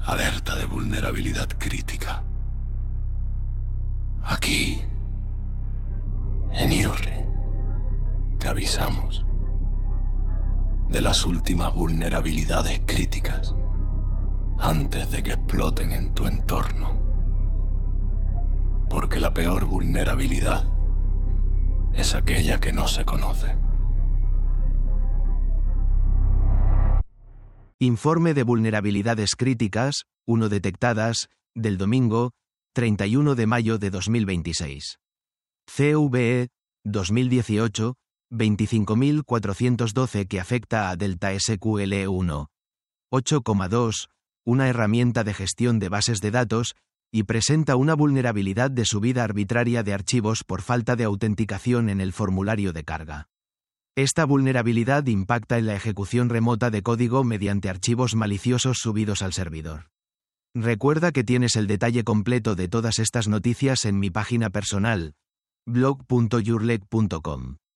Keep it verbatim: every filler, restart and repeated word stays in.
Alerta de vulnerabilidad crítica. Aquí, en IRRI, te avisamos de las últimas vulnerabilidades críticas antes de que exploten en tu entorno. Porque la peor vulnerabilidad es aquella que no se conoce. Informe de vulnerabilidades críticas, uno detectadas, del domingo, treinta y uno de mayo de dos mil veintiséis. C V E, dos mil dieciocho, veinticinco mil cuatrocientos doce que afecta a Delta S Q L uno. ocho coma dos, una herramienta de gestión de bases de datos, y presenta una vulnerabilidad de subida arbitraria de archivos por falta de autenticación en el formulario de carga. Esta vulnerabilidad impacta en la ejecución remota de código mediante archivos maliciosos subidos al servidor. Recuerda que tienes el detalle completo de todas estas noticias en mi página personal, blog punto yourleg punto com.